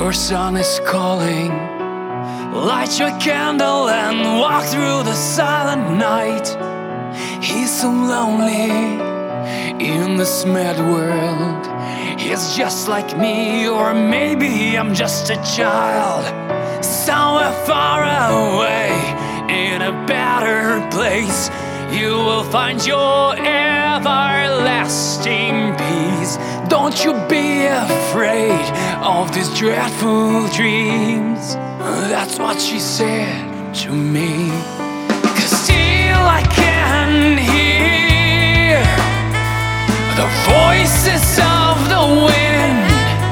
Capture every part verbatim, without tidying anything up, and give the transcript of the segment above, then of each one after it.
Your son is calling. Light your candle and walk through the silent night. He's so lonely in this mad world. He's just like me, or maybe I'm just a child. Somewhere far away, in a better place, you will find your everlasting peace. Don't you be afraid of these dreadful dreams. That's what she said to me. 'Cause still I can hear the voices of the wind,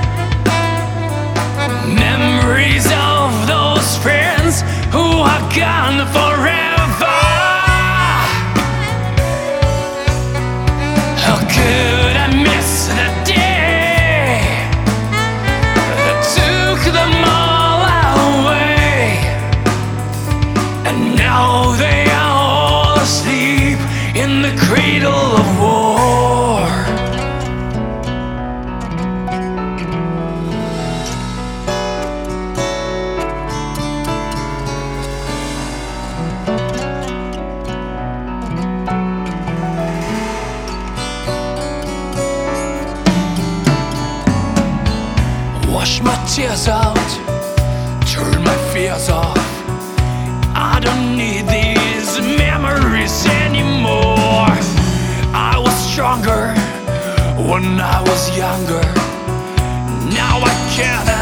memories of those friends who are gone forever. How could I miss the day that took them all away? And now they are all asleep in the cradle of war. Wash my tears out, turn my fears off. I don't need these memories anymore. I was stronger when I was younger. Now I can't